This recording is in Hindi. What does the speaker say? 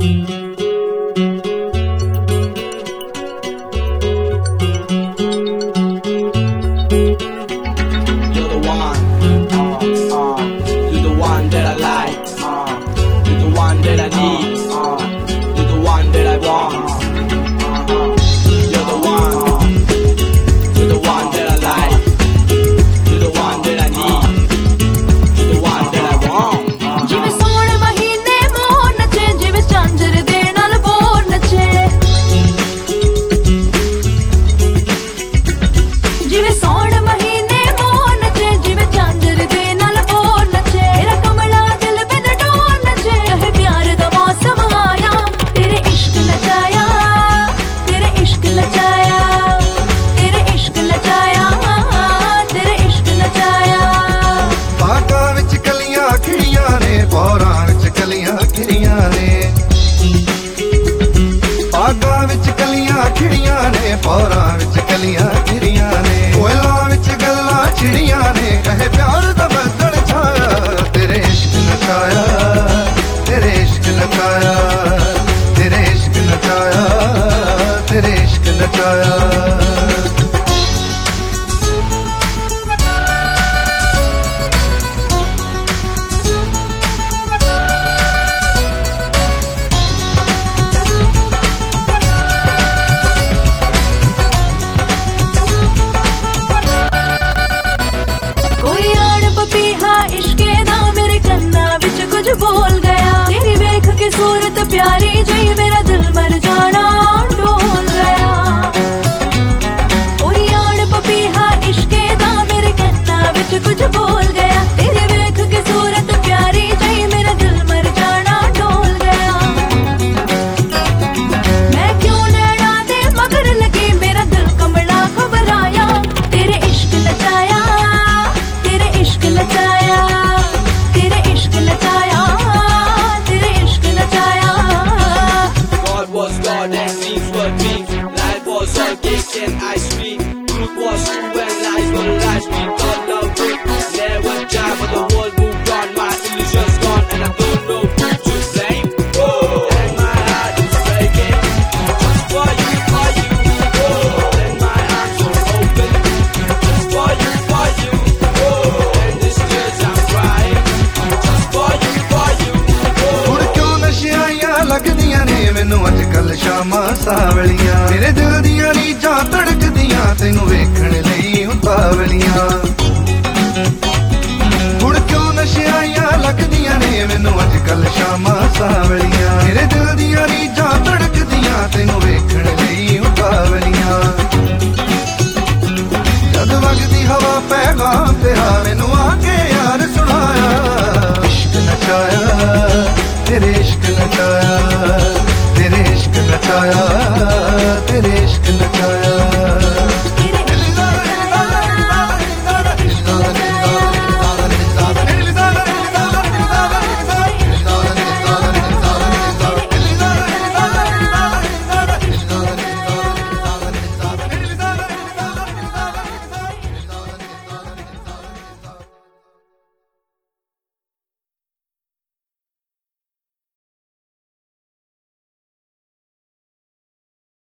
बोल गया तेरी वेख की सूरत प्यारी जई मेरा दिल मर जाना डोल गया। कोई आड़ पपीहा इश्के दा मेरे कन्ना विच कुछ बोल गया तेरी वेख की सूरत प्यारी जई मेरा दिल मर जाना डोल गया। मैं क्यों नैना दे मगर लगी मेरा दिल कमला घबराया तेरे इश्क नचाया तेरे इश्क नचाया तेरे इश्क नचाया। And ice cream, truth was true and lies were lies. We thought love would never die, but the world moved on. My illusions gone, and I don't know who to blame. Oh, and my heart is breaking just for you, for you. Oh, and my arms are open just for you, for you. Oh, and these tears I'm crying just for you, for you. ਹੁਣ ਕਿਉਂ ਨਸ਼ਿਆਂ ਲੱਗਦੀਆਂ ਨੇ ਮੈਨੂੰ ਅੱਜ ਕੱਲ ਸ਼ਾਮਾਂ ਸਾਵਲੀਆਂ ਮੇਰੇ ਦਿਲ ਦੀਆਂ ਰੀਝਾਂ ਧੜਕਦੀਆਂ ਤੈਨੂੰ ਵੇਖਣ ਲਈ ਉਤਾਵਲੀਆਂ। ਹੁਣ ਕਿਉਂ ਨਸ਼ਿਆਂ ਲੱਗਦੀਆਂ ਨੇ ਮੈਨੂੰ ਅੱਜ ਕੱਲ ਸ਼ਾਮਾਂ ਸਾਵਲੀਆਂ ਮੇਰੇ ਦਿਲ ਦੀਆਂ ਰੀਝਾਂ ਧੜਕਦੀਆਂ ਤੈਨੂੰ ਵੇਖਣ ਲਈ ਉਤਾਵਲੀਆਂ। ਜਦ ਵਗਦੀ ਹਵਾ ਪੈਗਾਮ ਤੇਰਾ ਮੈਨੂੰ ਆ ਕੇ ਯਾਰ ਸੁਣਾਇਆ ਇਸ਼ਕ ਨਚਾਇਆ तेरे इश्क नचाया तेरे इश्क नचाया तेरे इश्क नचाया।